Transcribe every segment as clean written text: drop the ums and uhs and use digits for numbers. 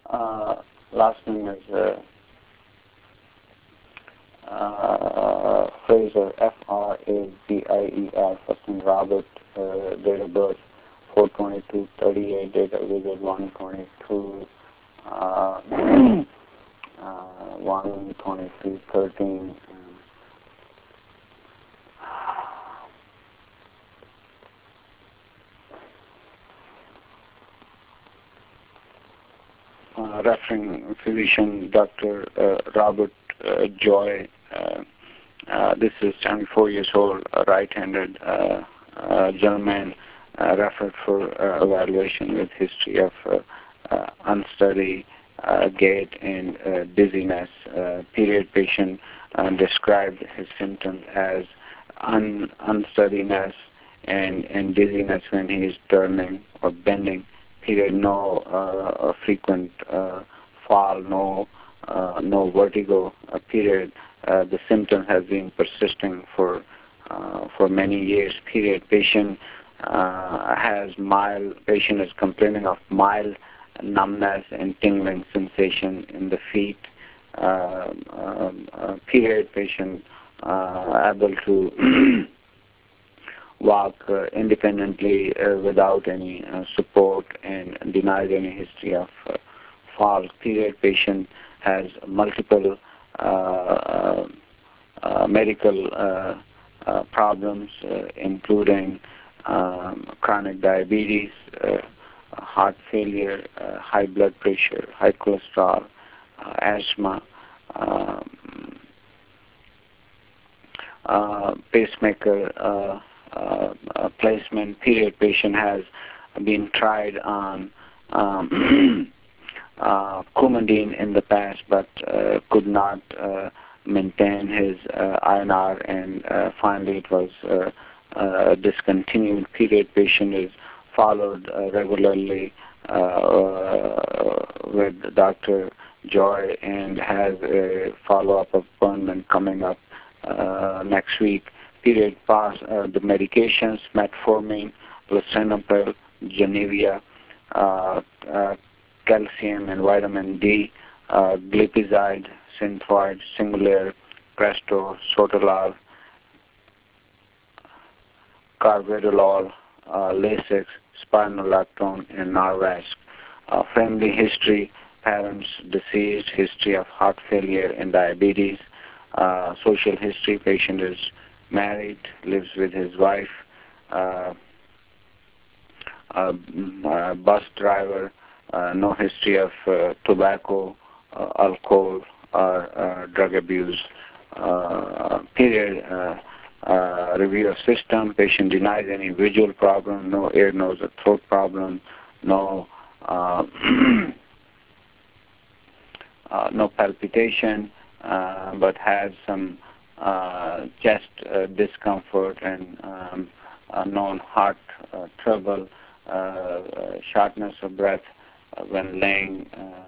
Last name is Frazier, F-R-A-Z-I-E-R, first name Robert, date of birth 4/22/38, date of visit 1/22, 1/23/13. Referring physician Dr. Robert Joy. This is 74 years old, right-handed gentleman, referred for evaluation with history of unsteady gait and dizziness. Period patient described his symptoms as unsteadiness and dizziness when he is turning or bending. Period. No frequent fall, no vertigo. Period. The symptom has been persisting for many years. Period. Patient is complaining of mild numbness and tingling sensation in the feet. Period. Patient able to walk independently without any support and denies any history of fall. Period. Patient has multiple medical problems, including chronic diabetes, heart failure, high blood pressure, high cholesterol, asthma, pacemaker placement. Period. Patient has been tried on Coumadin in the past, but could not maintain his INR, and finally it was discontinued. Period. Patient is followed regularly with Dr. Joy and has a follow-up appointment coming up next week. Period. Pass the medications: metformin, lisinopril, Genevia, calcium and vitamin D, glipizide, Synthroid, Singulair, Presto, Sotalol, Carvedilol, Lasix, Spironolactone, and Norvasc. Family history: parents deceased, history of heart failure and diabetes. Social history: patient is married, lives with his wife, bus driver, no history of tobacco, alcohol, or drug abuse. Period. Review of system: patient denies any visual problem, no ear, nose, or throat problem, no no palpitation, but has some chest discomfort and known heart trouble, shortness of breath when laying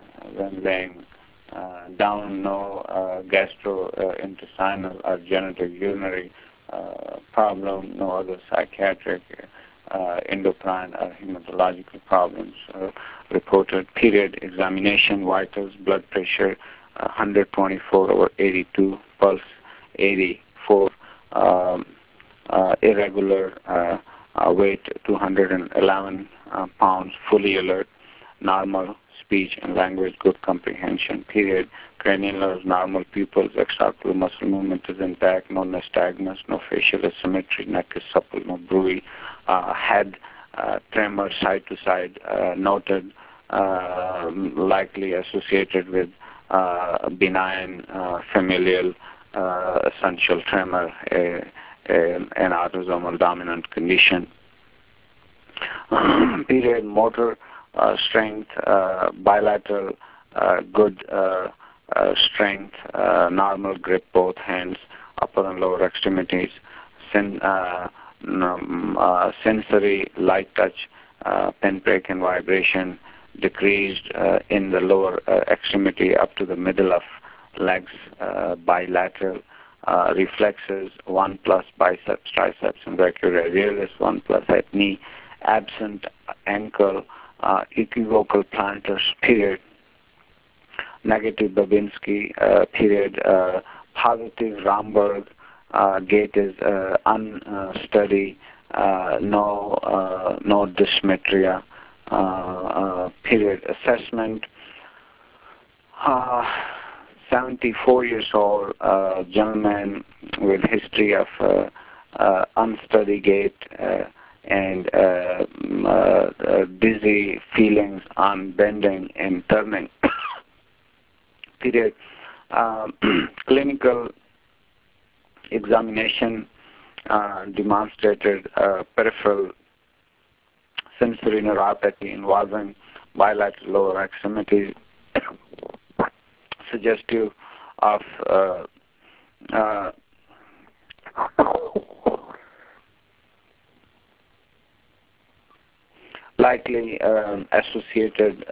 down, no gastrointestinal or genitourinary problem, no other psychiatric, endocrine or hematological problems reported. Period. Examination: vitals, blood pressure 124/82, pulse 84, irregular, weight 211 pounds, fully alert, normal speech and language, good comprehension. Period. Cranial nerves normal, pupils, extraocular muscle movement is intact, no nystagmus, no facial asymmetry, neck is supple, no bruit, head tremor side to side noted, likely associated with benign familial essential tremor, an autosomal dominant condition. Period. Motor strength, bilateral, good strength, normal grip, both hands, upper and lower extremities. Sensory, light touch, pinprick and vibration, decreased in the lower extremity up to the middle of legs, bilateral. Reflexes 1+ biceps, triceps, and brachioradialis, 1+ at knee, absent ankle, equivocal plantars. Period. negative Babinski, period. Positive Romberg, gait is unsteady, no dysmetria, period. Assessment, 74 years old, gentleman with history of unsteady gait and dizzy feelings on bending and turning. Period. Clinical examination demonstrated peripheral sensory neuropathy involving bilateral lower extremities, suggestive of likely associated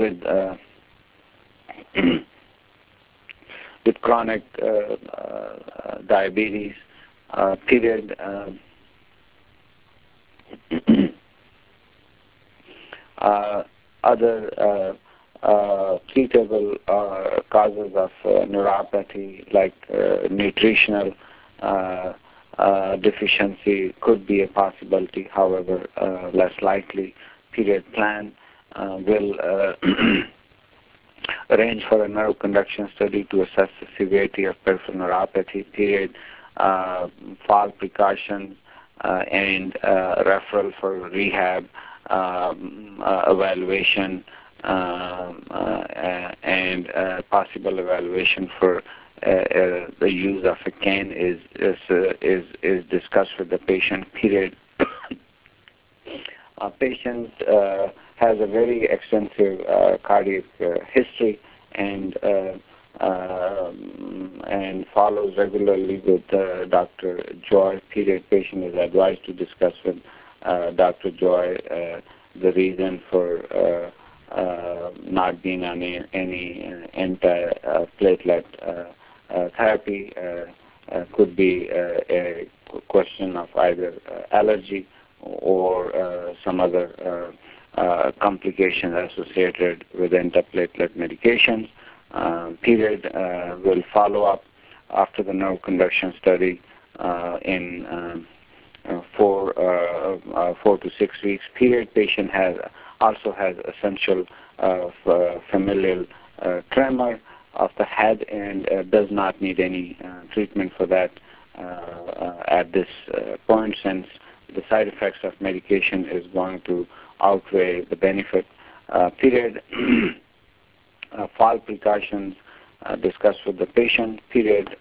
with chronic diabetes, period. Other treatable causes of neuropathy like nutritional deficiency could be a possibility, however less likely. Period. Plan will arrange for a nerve conduction study to assess the severity of peripheral neuropathy. Period. Fall precautions and referral for rehab, evaluation, and possible evaluation for the use of a cane is discussed with the patient. Period. A patient has a very extensive cardiac history and follows regularly with Dr. Joy. Period. Patient is advised to discuss with Dr. Joy the reason for not being on any anti-platelet therapy. Could be a question of either allergy or some other complications associated with antiplatelet medications. Period. Will follow up after the nerve conduction study in 4 to 6 weeks. Period. Patient also has essential familial tremor of the head and does not need any treatment for that at this point, since the side effects of medication is going to outweigh the benefit. Period. Fall precautions discussed with the patient. Period.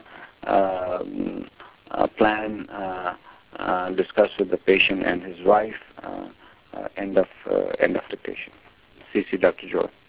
Plan discussed with the patient and his wife. End of the patient. CC Dr. Joy.